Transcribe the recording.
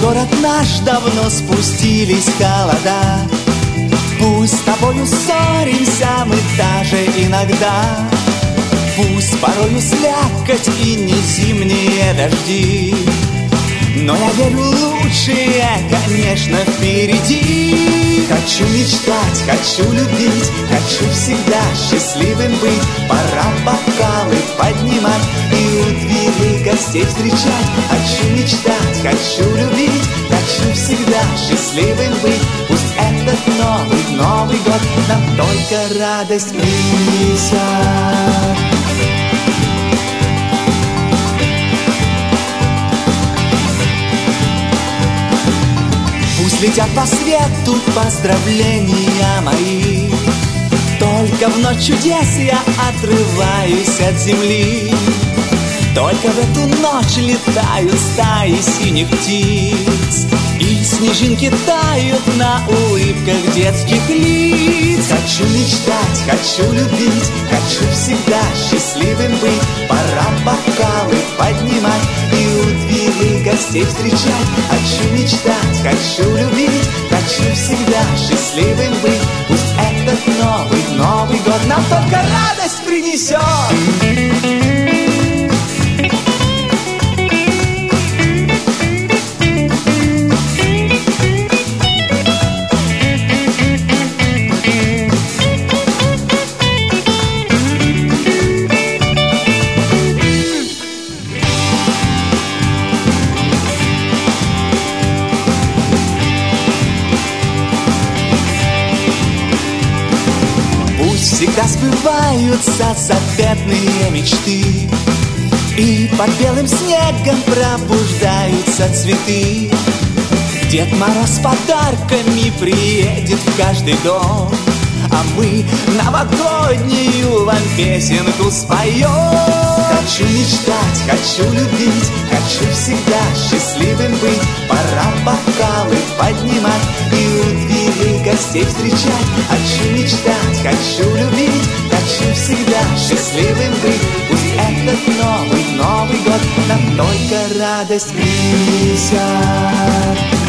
город наш давно спустились холода. Пусть с тобою ссоримся мы даже иногда, пусть порою слякоть и не зимние дожди, но я верю, лучшее, конечно, впереди. Хочу мечтать, хочу любить, хочу всегда счастливым быть. Пора бокалы поднимать и у дверей гостей встречать. Хочу мечтать, хочу любить, хочу всегда счастливым быть. Пусть этот Новый год нам только радость принесет. Пусть летят по свету поздравления мои, только в ночь чудес я отрываюсь от земли. Только в эту ночь летают стаи синих птиц, и снежинки тают на улыбках детских лиц. Хочу мечтать, хочу любить, хочу всегда счастливым быть. Пора бокалы поднимать и у дверей гостей встречать. Хочу мечтать, хочу любить, хочу всегда счастливым быть. Пусть этот Новый год нам только радость принесет. Всегда сбываются заветные мечты, и под белым снегом пробуждаются цветы. Дед Мороз с подарками приедет в каждый дом, а мы новогоднюю вам песенку споем. Хочу мечтать, хочу любить, хочу всегда счастливым быть. Пора бокалы поднимать и у дверей гостей встречать. Хочу мечтать, хочу любить, хочу всегда счастливым быть. Пусть этот Новый год нам только радость принесет.